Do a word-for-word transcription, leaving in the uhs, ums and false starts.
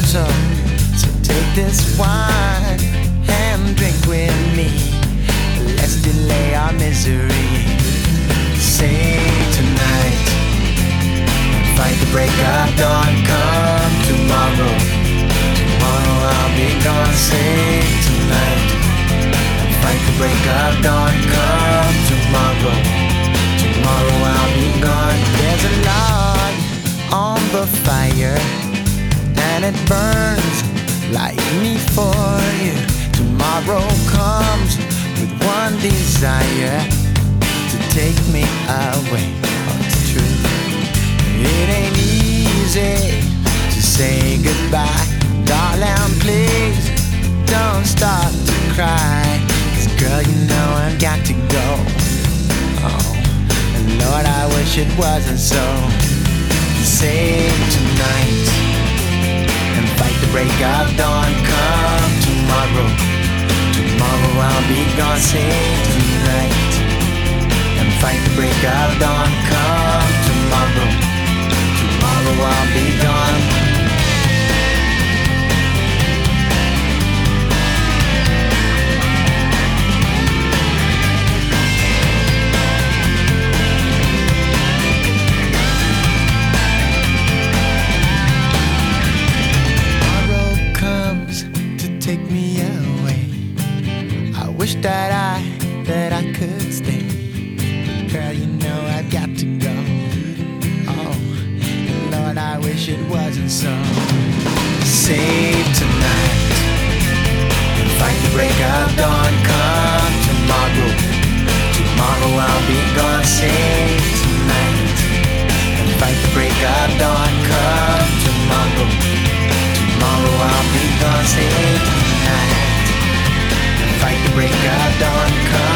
So, so take this wine and drink with me. Let's delay our misery. Save tonight, fight the break of dawn. Come tomorrow, tomorrow I'll be gone. Save tonight, fight the break of dawn. Come tomorrow, tomorrow I'll be gone. There's a log on the fire and it burns like me for you. Tomorrow comes with one desire, to take me away. Oh, it's true. It ain't easy to say goodbye. Darling, please don't start to cry. 'Cause girl, you know I've got to go. Oh, and Lord, I wish it wasn't so. Save tonight and fight the break of dawn. Come tomorrow, tomorrow I'll be gone. Save tonight and fight the break of dawn. Come tomorrow, tomorrow I'll be gone. Take me away. I wish that I, that I could stay. Girl, you know I've got to go. Oh, and Lord, I wish it wasn't so. Save tonight and fight the break of dawn. Come tomorrow, tomorrow I'll be gone. Save tonight and fight the break of dawn. Come tomorrow, tomorrow I'll be gone. Save tonight and fight the break of dawn. Come